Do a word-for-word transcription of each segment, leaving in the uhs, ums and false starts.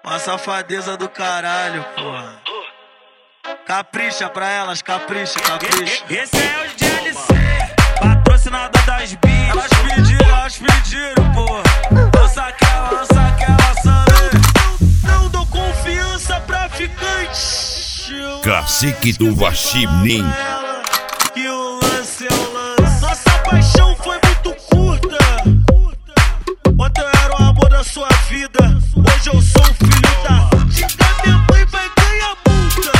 Uma safadeza do caralho, porra. Capricha pra elas, capricha, capricha. Esse é o D L C, patrocinador das bichas. Elas pediram, elas pediram, porra. Lança aquela, lança aquela, sabe? Não, não dou confiança pra ficante. Cacique do Guaxinim. E o lance é o lance. Nossa paixão foi muito curta. Ontem eu era o amor da sua vida. Hoje eu sou o filho da dita. Minha mãe vai ganhar multa.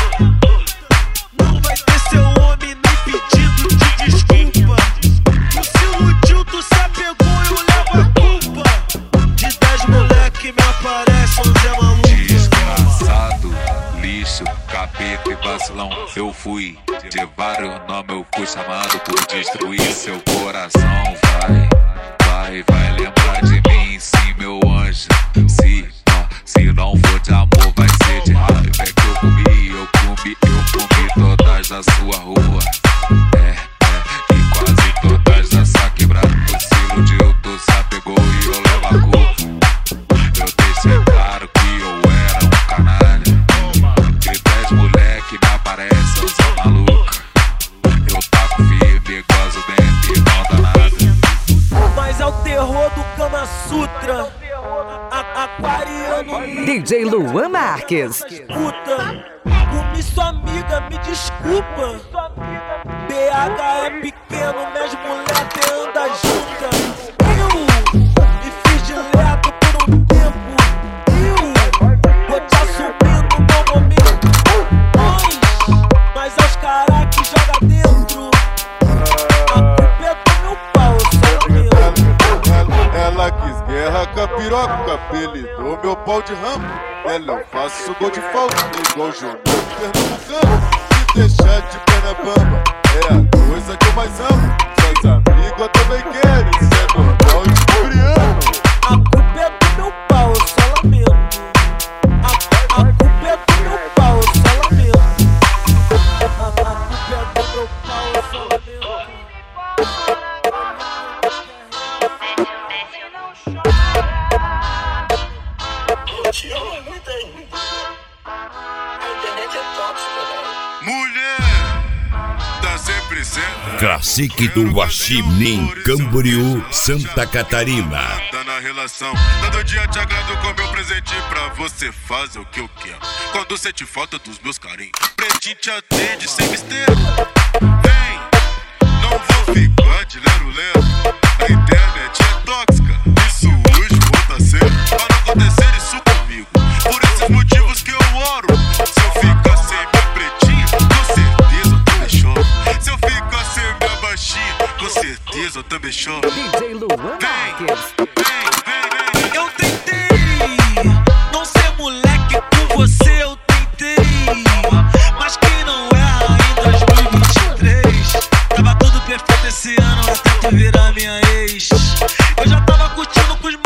Não vai ter seu homem nem pedido de desculpa. Tu se iludiu, tu se apegou e eu levo a culpa. De dez moleque me aparece um Zé Maluco. Desgraçado, lixo, capeta e vacilão. Eu fui de vários nomes, eu fui chamado por destruir seu coração. Vai, vai, vai lembrar de mim, sim, meu anjo. Se, não, se não for de amor, vai ser de raiva. É que eu comi, eu comi, eu comi todas da sua rua. É, é, e quase todas dessa quebrada. Tu se iludiu, tu se apegou e eu levo a culpa. Eu deixei claro que eu era um canalha. De dez moleque me aparece, eu sou maluca. Eu taco firme, gozo dentro e não dá nada. Mas é o terror do Kama Sutra. A Aquariano. D J Luan Marques. Puta, comi sua amiga, me desculpa. B H é pequeno, minhas moleques andam juntas. Eu me fiz de leto por um tempo. Eu vou te assumir no meu momento. Nós, mas é os caras que joga dentro. A culpa é do meu pau, eu sou meu. Ela quis guerra com a piroca, apelidou meu pau de ramo. Ela eu faço gol de falta, igual Júnior Pernambucano. Se deixar de perna bamba, é a coisa que eu mais amo. Suas amigas eu também quero, isso é normal de coreano. A culpa é do meu pau, eu só lamento. A, a culpa é do meu pau, eu só lamento. A, a culpa é do meu pau, eu só lamento. Mulher, tá sempre sendo. Cacique do Guaxinim, Camboriú, Santa Catarina. Tá na relação, todo dia te agrado com meu presente pra você fazer o que eu quero. Quando sente falta dos meus carinhos, pretinho te atende sem mistério. Vem, não vou ficar de lero-lero. A internet é tóxica, isso hoje volta a ser. Pra não acontecer isso comigo, por esses motivos que eu oro. Se eu ficar sem minha pretinha, com certeza eu também choro. Se eu ficar sem minha baixinha, com certeza eu também choro. D J Luan Marques. Eu tentei não ser moleque com você, eu tentei. Mas quem não erra em dois mil e vinte e três? Tava tudo perfeito esse ano até tu virar minha ex. Eu já tava curtindo com os